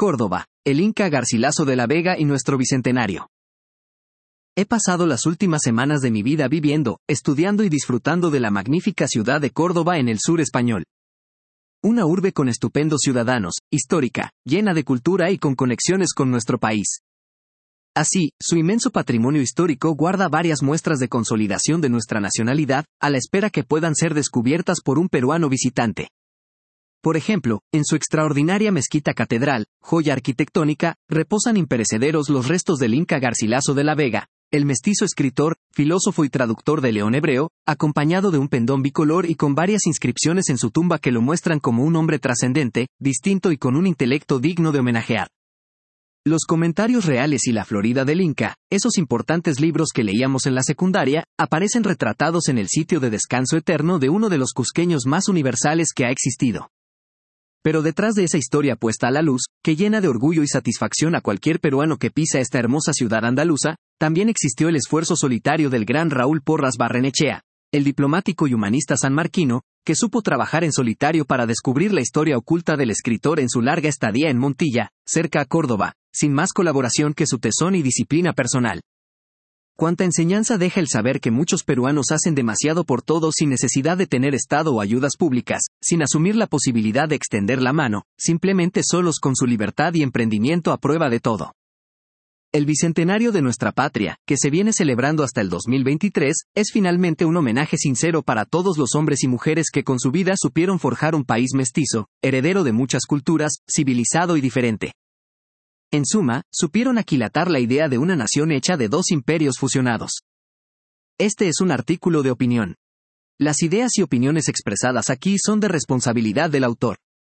Córdoba, el Inca Garcilaso de la Vega y nuestro bicentenario. He pasado las últimas semanas de mi vida viviendo, estudiando y disfrutando de la magnífica ciudad de Córdoba en el sur español. Una urbe con estupendos ciudadanos, histórica, llena de cultura y con conexiones con nuestro país. Así, su inmenso patrimonio histórico guarda varias muestras de consolidación de nuestra nacionalidad, a la espera que puedan ser descubiertas por un peruano visitante. Por ejemplo, en su extraordinaria mezquita catedral, joya arquitectónica, reposan imperecederos los restos del Inca Garcilaso de la Vega, el mestizo escritor, filósofo y traductor de León hebreo, acompañado de un pendón bicolor y con varias inscripciones en su tumba que lo muestran como un hombre trascendente, distinto y con un intelecto digno de homenajear. Los comentarios reales y la Florida del Inca, esos importantes libros que leíamos en la secundaria, aparecen retratados en el sitio de descanso eterno de uno de los cusqueños más universales que ha existido. Pero detrás de esa historia puesta a la luz, que llena de orgullo y satisfacción a cualquier peruano que pisa esta hermosa ciudad andaluza, también existió el esfuerzo solitario del gran Raúl Porras Barrenechea, el diplomático y humanista sanmarquino, que supo trabajar en solitario para descubrir la historia oculta del escritor en su larga estadía en Montilla, cerca a Córdoba, sin más colaboración que su tesón y disciplina personal. Cuánta enseñanza deja el saber que muchos peruanos hacen demasiado por todos sin necesidad de tener Estado o ayudas públicas, sin asumir la posibilidad de extender la mano, simplemente solos con su libertad y emprendimiento a prueba de todo. El bicentenario de nuestra patria, que se viene celebrando hasta el 2023, es finalmente un homenaje sincero para todos los hombres y mujeres que con su vida supieron forjar un país mestizo, heredero de muchas culturas, civilizado y diferente. En suma, supieron aquilatar la idea de una nación hecha de dos imperios fusionados. Este es un artículo de opinión. Las ideas y opiniones expresadas aquí son de responsabilidad del autor.